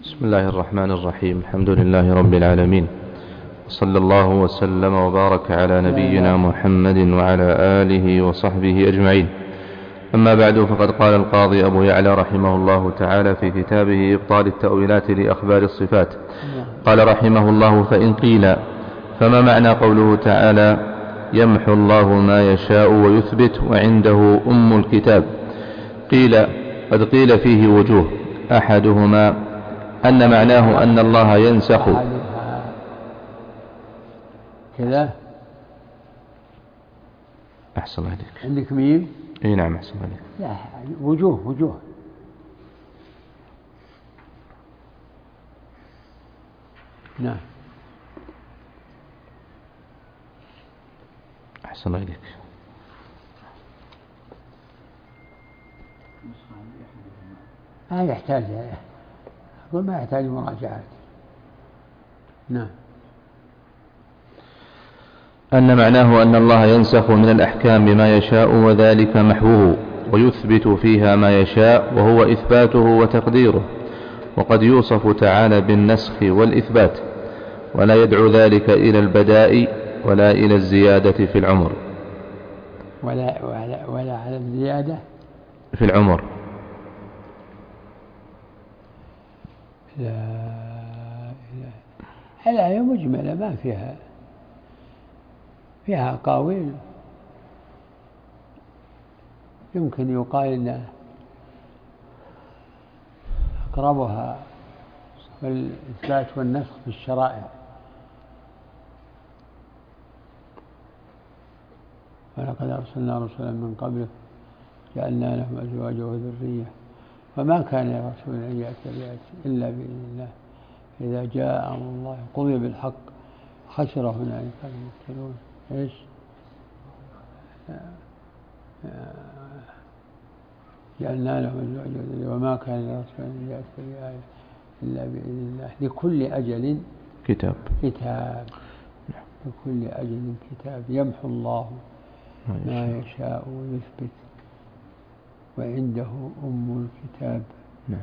بسم الله الرحمن الرحيم. الحمد لله رب العالمين، صلى الله وسلم وبارك على نبينا محمد وعلى آله وصحبه أجمعين. أما بعد، فقد قال القاضي أبو يعلى رحمه الله تعالى في كتابه إبطال التأويلات لأخبار الصفات، قال رحمه الله: فإن قيل فما معنى قوله تعالى يمحو الله ما يشاء ويثبت وعنده أم الكتاب؟ قد قيل فيه وجوه، أحدهما أن معناه أن الله ينسخ كذا. أحسن عليك. عندك ميم؟ اي نعم، أحسن عليك. لا، وجوه. نعم، أحسن عليك. ما يحتاج، أقول ما يحتاج مراجعة. نعم. أن معناه أن الله ينسخ من الأحكام بما يشاء، وذلك محوه، ويثبت فيها ما يشاء، وهو إثباته وتقديره. وقد يوصف تعالى بالنسخ والإثبات، ولا يدعو ذلك إلى البداء ولا إلى الزيادة في العمر. ولا على الزيادة في العمر. لا، الآية مجملة، ما فيها أقاويل. يمكن يقال إن أقربها الإثبات والنسخ في الشرائع. ولقد أرسلنا رسلا من قبلك جعلنا لهم أزواجا وذرية وما كان لرسول أن يأتي بآية إلا بإذن الله إذا جاء أمر الله قضي بالحق خسر هنالك المبطلون. إيش؟ جعلنا لهم أزواجا وذرية وما كان لرسول أن يأتي بآية إلا بإذن الله لكل أجل كتاب. لكل أجل كتاب. يمحو الله ما يشاء ويثبت وعنده أم الكتاب. نعم.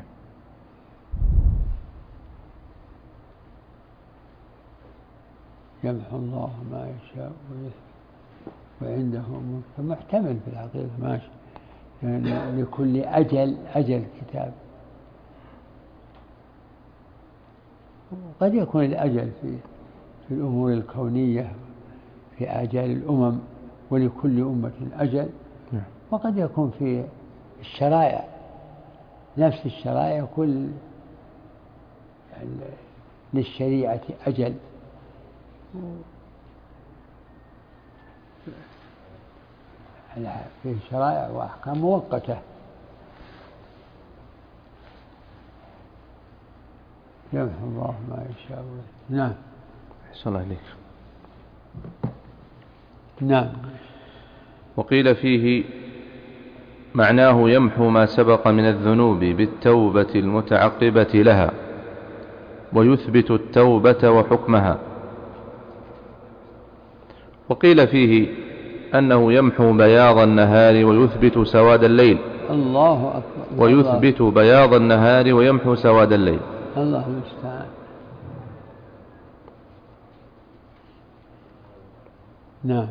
يمحو الله ما يشاء ويثبت وعنده أم الكتاب. محتمل في الحقيقة، ماشي، يعني لكل أجل كتاب. قد يكون الأجل في الأمور الكونية، في آجال الأمم، ولكل أمة أجل. وقد يكون في الشرائع، نفس الشرائع كل للشريعة أجل. في شرائع وأحكام مؤقتة. يمحو الله ما يشاء. نعم. أحسن الله عليك. نعم. وقيل فيه معناه يمحو ما سبق من الذنوب بالتوبة المتعقبة لها، ويثبت التوبة وحكمها. وقيل فيه أنه يمحو بياض النهار ويثبت سواد الليل. الله أكبر. ويثبت بياض النهار ويمحو سواد الليل. الله المستعان. نعم.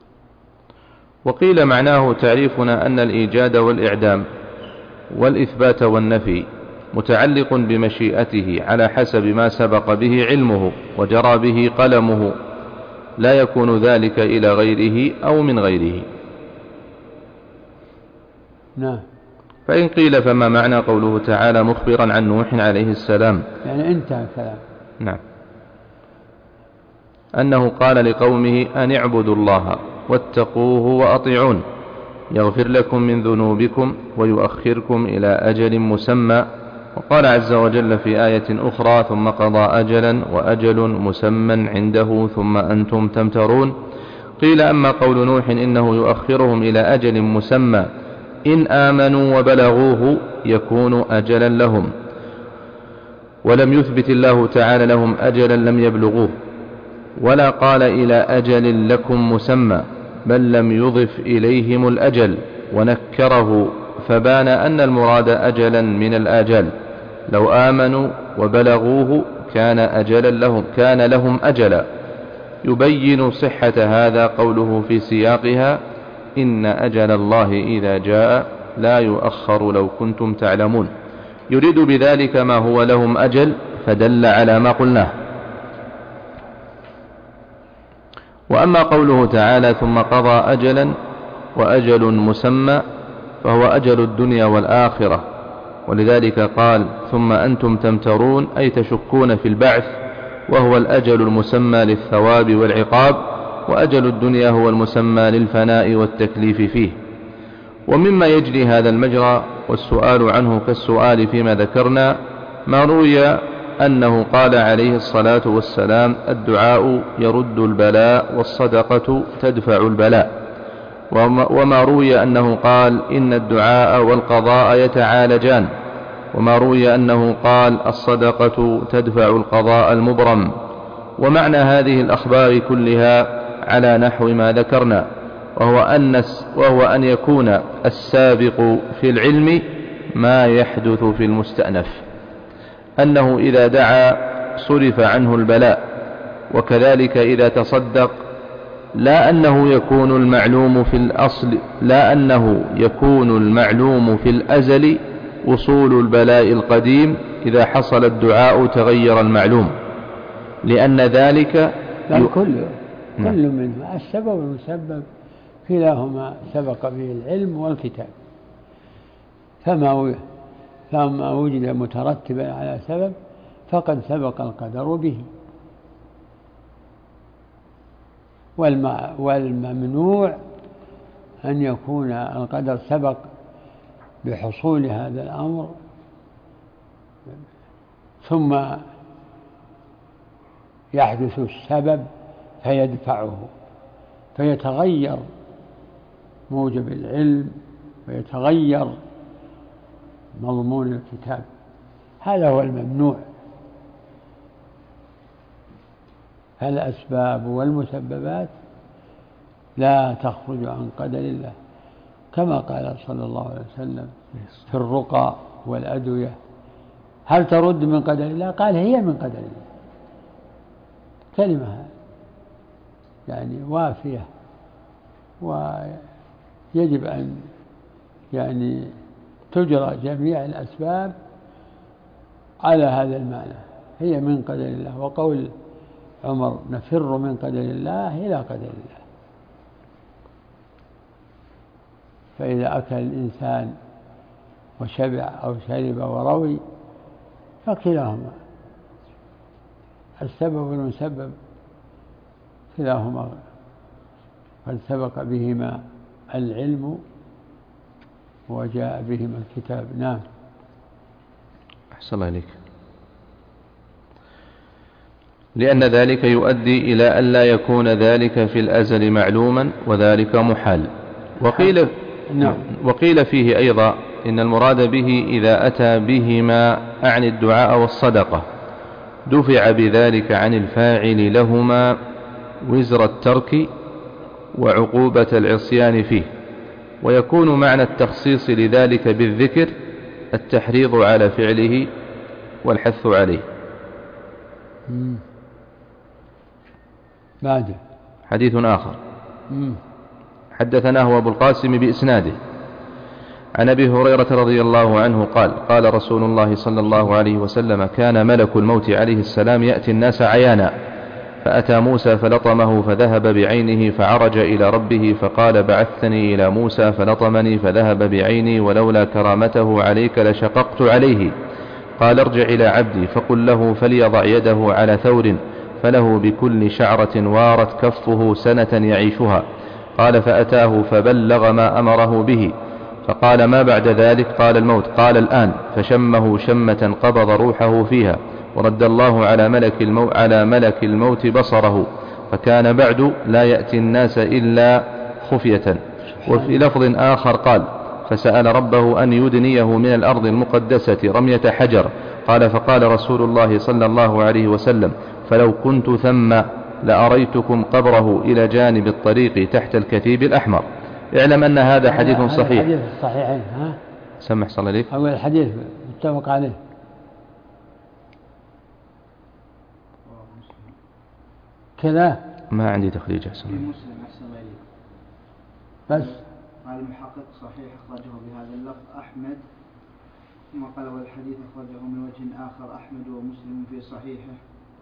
وقيل معناه تعريفنا أن الإيجاد والإعدام والإثبات والنفي متعلق بمشيئته على حسب ما سبق به علمه وجرى به قلمه، لا يكون ذلك إلى غيره أو من غيره. نعم. فإن قيل فما معنى قوله تعالى مخبرا عن نوح عليه السلام؟ يعني انتهى الكلام. نعم. أنه قال لقومه أن اعبدوا الله واتقوه وأطيعون يغفر لكم من ذنوبكم ويؤخركم إلى أجل مسمى. وقال عز وجل في آية أخرى ثم قضى أجلا وأجل مسمى عنده ثم أنتم تمترون. قيل أما قول نوح إنه يؤخرهم إلى أجل مسمى إن آمنوا وبلغوه يكون أجلا لهم، ولم يثبت الله تعالى لهم أجلا لم يبلغوه، ولا قال إلى أجل لكم مسمى، بل لم يضف إليهم الأجل ونكره، فبان أن المراد أجلا من الآجال. لو آمنوا وبلغوه كان لهم أجلا. يبين صحة هذا قوله في سياقها: إن أجل الله إذا جاء لا يؤخر لو كنتم تعلمون، يريد بذلك ما هو لهم أجل، فدل على ما قلناه. وأما قوله تعالى: ثم قضى أجلا وأجل مسمى، فهو أجل الدنيا والآخرة، ولذلك قال: ثم أنتم تمترون، أي تشكون في البعث، وهو الأجل المسمى للثواب والعقاب، وأجل الدنيا هو المسمى للفناء والتكليف فيه. ومما يجري هذا المجرى والسؤال عنه كالسؤال فيما ذكرنا ما روي أنه قال عليه الصلاة والسلام: الدعاء يرد البلاء والصدقة تدفع البلاء. وما روي أنه قال: إن الدعاء والقضاء يتعالجان. وما روي أنه قال: الصدقة تدفع القضاء المبرم. ومعنى هذه الأخبار كلها على نحو ما ذكرنا، وهو أن يكون السابق في العلم ما يحدث في المستأنف، أنه إذا دعا صرف عنه البلاء، وكذلك إذا تصدق، لا أنه يكون المعلوم في الأزل وصول البلاء القديم. إذا حصل الدعاء تغير المعلوم، لأن ذلك كل منه السبب والمسبب كلاهما سبق به العلم والكتاب، فما وجد مترتبا على سبب فقد سبق القدر به. والممنوع أن يكون القدر سبق بحصول هذا الأمر ثم يحدث السبب فيدفعه، فيتغير موجب العلم ويتغير مضمون الكتاب. هذا هو الممنوع. فالأسباب والمسببات لا تخرج عن قدر الله، كما قال صلى الله عليه وسلم في الرقى والأدوية: هل ترد من قدر الله؟ قال: هي من قدر الله. كلمة يعني وافية، ويجب أن يعني تجرى جميع الأسباب على هذا المعنى، هي من قدر الله. وقول عمر: نفر من قدر الله إلى قدر الله. فإذا أكل الإنسان وشبع أو شرب وروي فكلاهما السبب والمسبب كلاهما قد سبق بهما العلم وجاء بهما الكتاب. نعم. أحسن الله إليك. لأن ذلك يؤدي إلى أن لا يكون ذلك في الأزل معلوما، وذلك محال. وقيل فيه أيضا إن المراد به إذا أتى بهما عن الدعاء والصدقة دفع بذلك عن الفاعل لهما وزر الترك وعقوبة العصيان فيه. ويكون معنى التخصيص لذلك بالذكر التحريض على فعله والحث عليه. بعد حديث آخر حدثناه أبو القاسم بإسناده عن أبي هريرة رضي الله عنه قال: قال رسول الله صلى الله عليه وسلم: كان ملك الموت عليه السلام يأتي الناس عيانا، فأتى موسى فلطمه فذهب بعينه، فعرج إلى ربه فقال: بعثتني إلى موسى فلطمني فذهب بعيني، ولولا كرامته عليك لشققت عليه. قال: ارجع إلى عبدي فقل له فليضع يده على ثور فله بكل شعرة وارت كفه سنة يعيشها. قال: فأتاه فبلغ ما أمره به، فقال: ما بعد ذلك؟ قال: الموت. قال: الآن. فشمه شمة قبض روحه فيها، ورد الله على ملك الموت بصره، فكان بعد لا يأتي الناس إلا خفية. وفي لفظ آخر قال: فسأل ربه أن يدنيه من الأرض المقدسة رمية حجر. قال: فقال رسول الله صلى الله عليه وسلم: فلو كنت ثم لأريتكم قبره إلى جانب الطريق تحت الكثيب الأحمر. اعلم أن هذا حديث صحيح. الحديث الصحيحين. سمح صلى الله عليك. أول الحديث متفق عليه. كذا ما عندي تخريج أحسن. في مسلم أحسن غيره. بس قال المحقق صحيح أخرجه بهذا اللفظ أحمد، ثم قال والحديث أخرجه من وجه آخر أحمد ومسلم في صحيحه.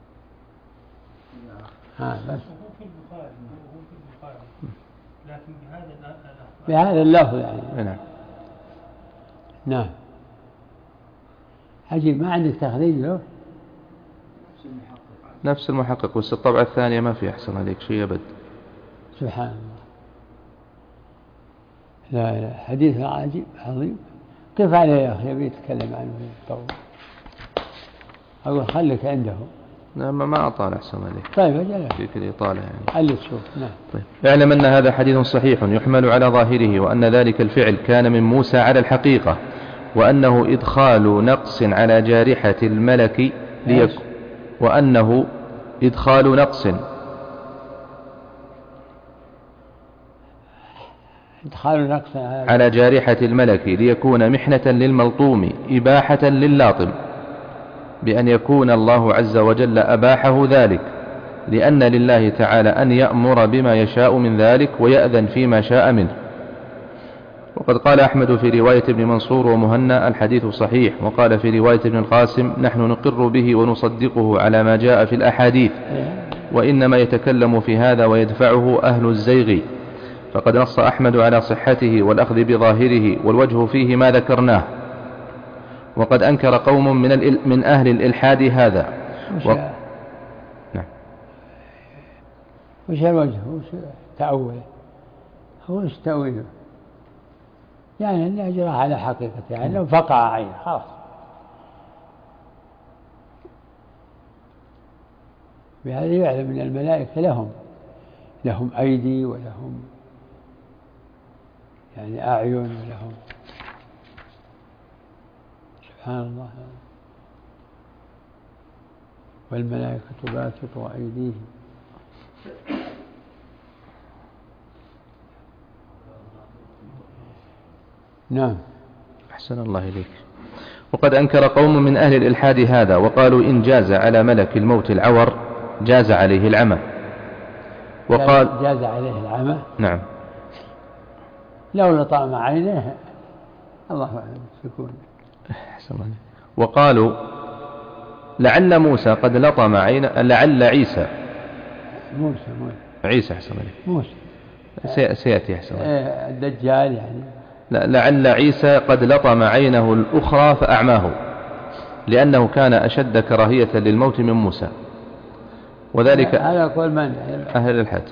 بس هو في البخاري لكن بهذا اللفظ يعني. نعم. نعم. عجيب، ما عندك تخريج له؟ نفس المحقق، بس الطبعة الثانية ما في أحسن عليك شيء أبد. سبحان الله. لا حديث عجيب عظيم. كيف عليه يا أخي؟ يبي يتكلم عنه طول. أقول خليك عنده. لا ما أطال أحسن عليك. طيب أجل في الإطالة يعني. علي تشوف. نعم. طيب. اعلم أن هذا حديث صحيح يحمل على ظاهره، وأن ذلك الفعل كان من موسى على الحقيقة، وأنه إدخال نقص على جارحة الملك وأنه إدخال نقص على جارحة الملك ليكون محنة للملطوم إباحة للاطم، بأن يكون الله عز وجل أباحه ذلك، لأن لله تعالى أن يأمر بما يشاء من ذلك ويأذن فيما شاء منه. وقد قال أحمد في رواية ابن منصور ومهنا الحديث صحيح، وقال في رواية ابن القاسم نحن نقر به ونصدقه على ما جاء في الأحاديث، وإنما يتكلم في هذا ويدفعه أهل الزيغ. فقد نص أحمد على صحته والأخذ بظاهره، والوجه فيه ما ذكرناه. وقد أنكر قوم من أهل الإلحاد هذا. نعم. وش الوجه؟ وش تأوله؟ هو وش تأويله؟ يعني أنه أجرى على حقيقته، يعني لو فقع عينه خلاص. بهذا يعلم أن الملائكة لهم أيدي ولهم يعني أعين ولهم، سبحان الله. والملائكة باسطوا أيديهم. نعم. أحسن الله إليك. وقد أنكر قوم من أهل الإلحاد هذا، وقالوا إن جاز على ملك الموت العور جاز عليه العمى. وقال جاز عليه العمى. نعم. لو لطام عينه الله أعلم سكون. أحسن الله. وقالوا لعل موسى قد لطم عين، لعل عيسى عيسى أحسن الله. موسى سيأتي أحسن الله. الدجال يعني. لعل عيسى قد لطم عينه الأخرى فأعماه، لأنه كان أشد كراهية للموت من موسى. وذلك هذا قول من؟ أهل الحد.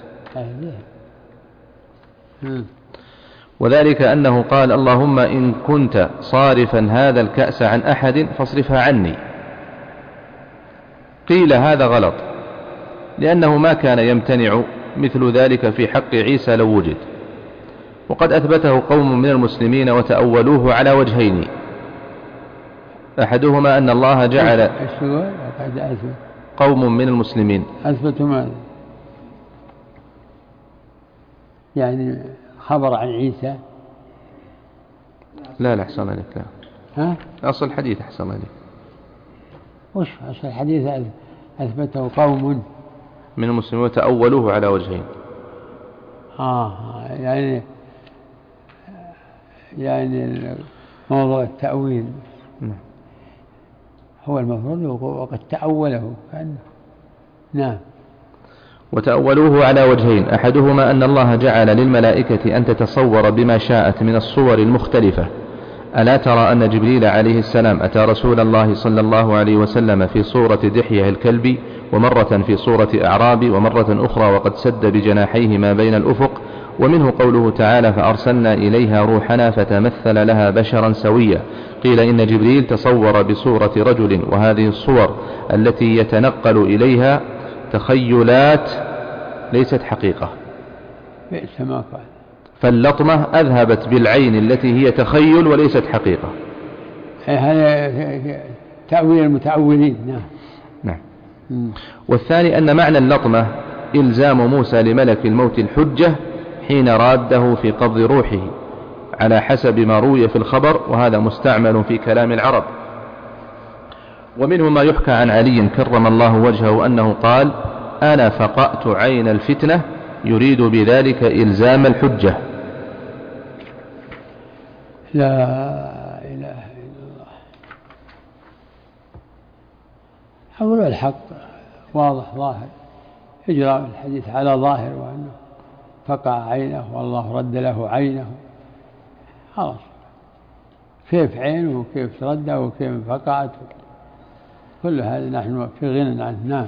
وذلك أنه قال اللهم إن كنت صارفا هذا الكأس عن أحد فاصرفها عني. قيل هذا غلط، لأنه ما كان يمتنع مثل ذلك في حق عيسى لو وجد. وقد أثبته قوم من المسلمين وتأولوه على وجهين، أحدهما أن الله جعل قوم من المسلمين أثبتوا ماذا؟ يعني خبر عن عيسى؟ لا أحسن عليك. لا. ها؟ أصل الحديث أحسن عليك. وش أصل الحديث؟ أثبته قوم من المسلمين وتأولوه على وجهين. يعني موضوع التأويل هو المفروض وقد تأوله كأنه. نعم. وتأولوه على وجهين، أحدهما أن الله جعل للملائكة أن تتصور بما شاءت من الصور المختلفة. ألا ترى أن جبريل عليه السلام أتى رسول الله صلى الله عليه وسلم في صورة دحية الكلب، ومرة في صورة أعراب، ومرة أخرى وقد سد بجناحيه ما بين الأفق. ومنه قوله تعالى فأرسلنا إليها روحنا فتمثل لها بشرا سويا. قيل إن جبريل تصور بصورة رجل، وهذه الصور التي يتنقل إليها تخيلات ليست حقيقة، بئس ما قال. فاللطمة أذهبت بالعين التي هي تخيل وليست حقيقة. هذا تأويل المتأولين. نعم. والثاني أن معنى اللطمة إلزام موسى لملك الموت الحجة حين راده في قبض روحه، على حسب ما روي في الخبر، وهذا مستعمل في كلام العرب. ومنه ما يحكى عن علي كرم الله وجهه أنه قال أنا فقأت عين الفتنة يريد بذلك إلزام الحجة. لا إله إلا الله. أقول الحق واضح ظاهر، إجراء الحديث على ظاهر، وأنه فقع عينه والله رد له عينه، خلاص كيف عينه وكيف رده وكيف فقعت، كل هذا نحن في غنى عنه. نعم.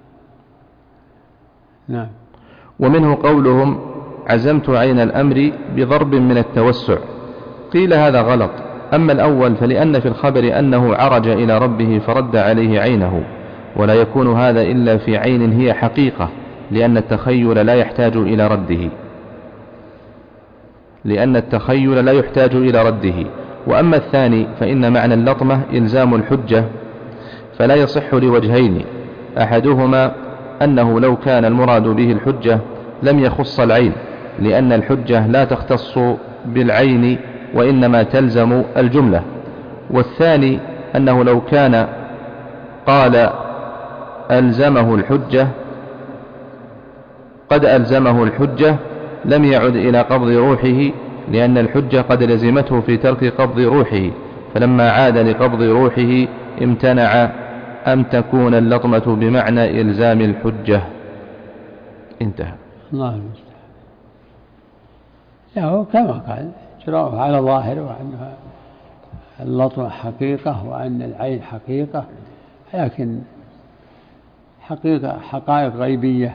نعم. ومنه قولهم عزمت عين الأمر بضرب من التوسع، قيل هذا غلط. أما الأول فلأن في الخبر أنه عرج إلى ربه فرد عليه عينه، ولا يكون هذا إلا في عين هي حقيقة، لأن التخيل لا يحتاج إلى رده. وأما الثاني فإن معنى اللطمة إلزام الحجة، فلا يصح لوجهين: أحدهما أنه لو كان المراد به الحجة لم يخص العين، لأن الحجة لا تختص بالعين وإنما تلزم الجملة. والثاني أنه لو كان قال قد ألزمه الحجة لم يعد إلى قبض روحه، لأن الحجة قد لزمته في ترك قبض روحه، فلما عاد لقبض روحه امتنع أن تكون اللطمة بمعنى إلزام الحجة. انتهى. الله المستعان. له كما قال إجراءه على ظاهر، وأنها اللطمة حقيقة وأن العين حقيقة، لكن حقائق غيبية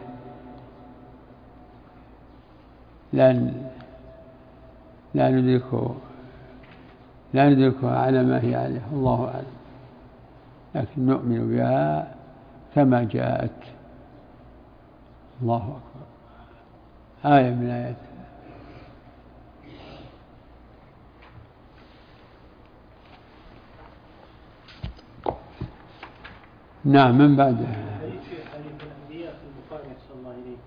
لا ندركها على ما هي عليه، الله أعلم، لكن نؤمن بها كما جاءت. الله أكبر. آية من آيات. نعم. من بعد حديث الأنبياء في البخاري صلى الله عليه،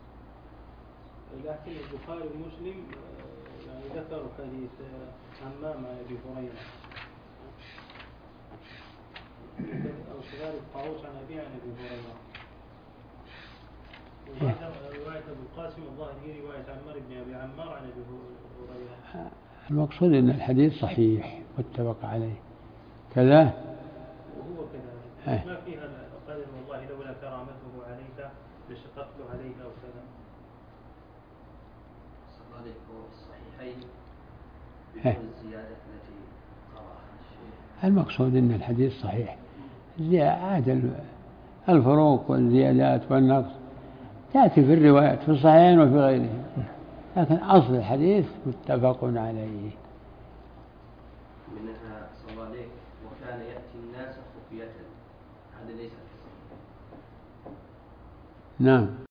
لكن البخاري ومسلم يعني ذكروا حديث همام عن أبي هريرة أو شغال الطاووس عن أبي هريرة، وهذا رواية أبو القاسم الظاهر هي رواية عمار بن أبي عمار عن أبي هريرة. المقصود أن الحديث صحيح متفق عليه كذا، وهو كذلك ما فيها قال والله لولا كرامته عليك لشققت عليك أو كذا. الصحيحين بدون الزيادة التي قرأها الشيخ. المقصود أن الحديث صحيح، عاد الفروق والزيادات والنقص تأتي في الروايات في الصحيحين وفي غيرهم، لكن أصل الحديث متفق عليه. منها صلى الله عليه وكان يأتي الناس خفية، هذا ليس في الصحيح. نعم.